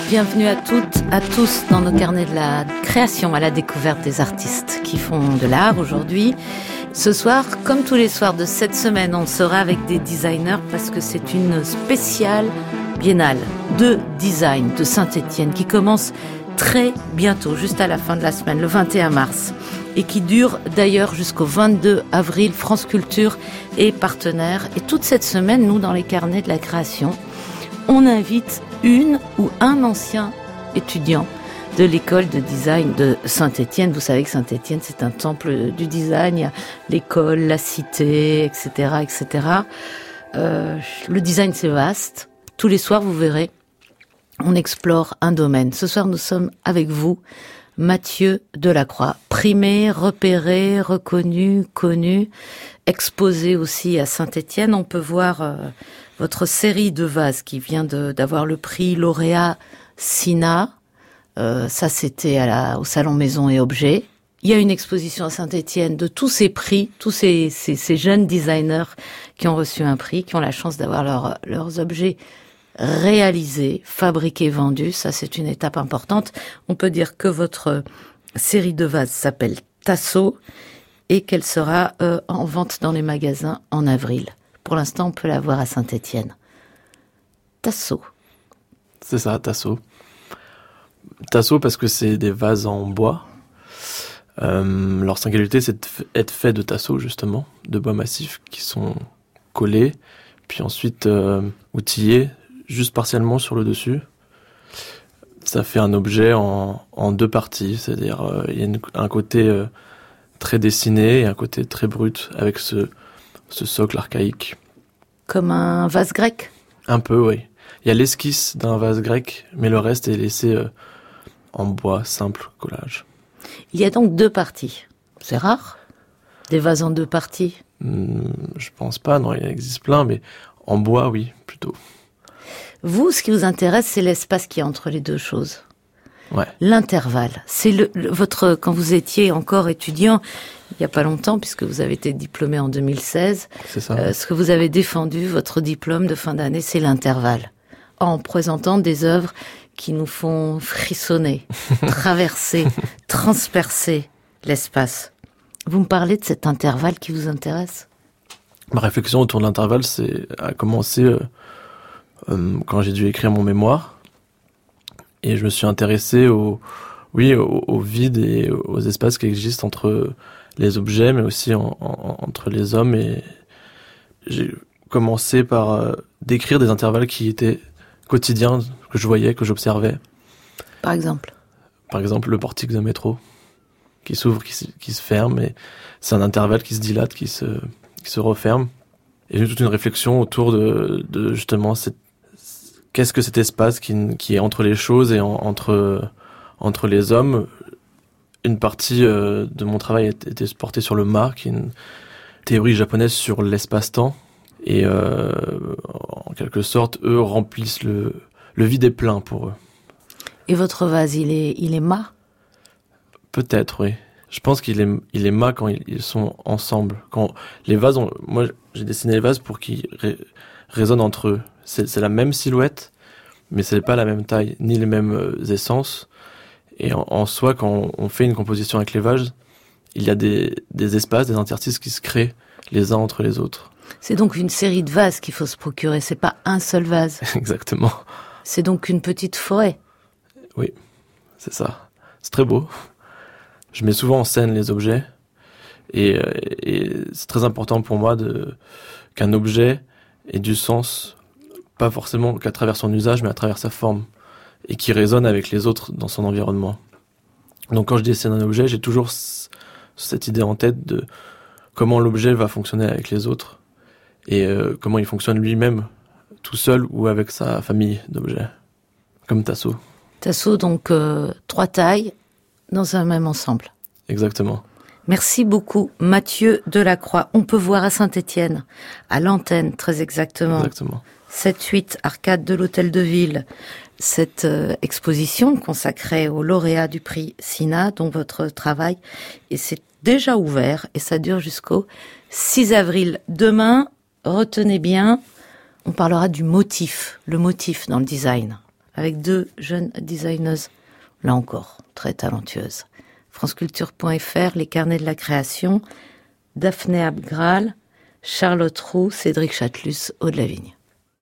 Bienvenue à toutes, à tous dans nos carnets de la création, à la découverte des artistes qui font de l'art aujourd'hui. Ce soir, comme tous les soirs de cette semaine, on sera avec des designers parce que c'est une spéciale biennale de design de Saint-Étienne qui commence très bientôt, juste à la fin de la semaine, le 21 mars, et qui dure d'ailleurs jusqu'au 22 avril. France Culture est partenaire. Et toute cette semaine, nous, dans les carnets de la création, on invite une ou un ancien étudiant de l'école de design de Saint-Étienne. Vous savez que Saint-Étienne, c'est un temple du design. Il y a l'école, la cité, etc., etc. Le design, c'est vaste. Tous les soirs, vous verrez, on explore un domaine. Ce soir, nous sommes avec vous, Mathieu Delacroix, primé, repéré, reconnu, connu, exposé aussi à Saint-Étienne. On peut voir votre série de vases qui vient d'avoir le prix lauréat SINA. Ça, c'était au Salon Maison et Objets. Il y a une exposition à Saint-Étienne de tous ces prix, tous ces jeunes designers qui ont reçu un prix, qui ont la chance d'avoir leurs objets réalisés, fabriqués, vendus. Ça, c'est une étape importante. On peut dire que votre série de vases s'appelle Tasso et qu'elle sera en vente dans les magasins en avril. Pour l'instant, on peut la voir à Saint-Étienne. Tasso. C'est ça, Tasso. Tasso parce que c'est des vases en bois. Leur singularité, c'est d'être fait de tasseaux, justement, de bois massif qui sont collés, puis ensuite outillés juste partiellement sur le dessus. Ça fait un objet en deux parties, c'est-à-dire il y a un côté très dessiné et un côté très brut avec ce socle archaïque. Comme un vase grec ? Un peu, oui. Il y a l'esquisse d'un vase grec, mais le reste est laissé en bois, simple collage. Il y a donc deux parties. C'est rare, des vases en deux parties ? Je pense pas, non, il existe plein, mais en bois, oui, plutôt. Vous, ce qui vous intéresse, c'est l'espace qui est entre les deux choses. Ouais. L'intervalle. C'est votre, quand vous étiez encore étudiant, il n'y a pas longtemps, puisque vous avez été diplômé en 2016. C'est ça. Ce que vous avez défendu, votre diplôme de fin d'année, c'est l'intervalle. En présentant des œuvres qui nous font frissonner, traverser, transpercer l'espace. Vous me parlez de cet intervalle qui vous intéresse ? Ma réflexion autour de l'intervalle, a commencé quand j'ai dû écrire mon mémoire. Et je me suis intéressé au vide et aux espaces qui existent entre les objets, mais aussi entre les hommes. Et j'ai commencé par décrire des intervalles qui étaient quotidiens, que je voyais, que j'observais. Par exemple, le portique d'un métro, qui s'ouvre, qui se ferme, et c'est un intervalle qui se dilate, qui se referme. Et j'ai eu toute une réflexion autour de justement qu'est-ce que cet espace qui est entre les choses et entre les hommes. Une partie de mon travail était portée sur le Ma, qui est une théorie japonaise sur l'espace-temps. Et en quelque sorte, eux remplissent le vide est plein pour eux. Et votre vase, il est Ma ? Peut-être, oui. Je pense qu'il est Ma quand ils sont ensemble. Quand les vases, moi j'ai dessiné les vases pour qu'ils résonnent entre eux. C'est la même silhouette, mais c'est pas la même taille, ni les mêmes essences. Et en soi, quand on fait une composition avec les vases, il y a des espaces, des interstices qui se créent les uns entre les autres. C'est donc une série de vases qu'il faut se procurer, c'est pas un seul vase. Exactement. C'est donc une petite forêt. Oui, c'est ça. C'est très beau. Je mets souvent en scène les objets et c'est très important pour moi qu'un objet ait du sens, pas forcément qu'à travers son usage, mais à travers sa forme et qui résonne avec les autres dans son environnement. Donc quand je dessine un objet, j'ai toujours cette idée en tête de comment l'objet va fonctionner avec les autres et comment il fonctionne lui-même, tout seul ou avec sa famille d'objets, comme Tasso. Tasso, donc 3 tailles dans un même ensemble. Exactement. Merci beaucoup, Mathieu Delacroix. On peut voir à Saint-Étienne, à l'antenne, très exactement. Exactement. 7-8, arcade de l'Hôtel de Ville, cette exposition consacrée aux lauréats du prix SINA, dont votre travail, et c'est déjà ouvert, et ça dure jusqu'au 6 avril. Demain, retenez bien, on parlera du motif, le motif dans le design, avec 2 jeunes designeuses, là encore, très talentueuses. franceculture.fr, les carnets de la création, Daphné Abgral, Charlotte Roux, Cédric Chatelus, Aude Lavigne.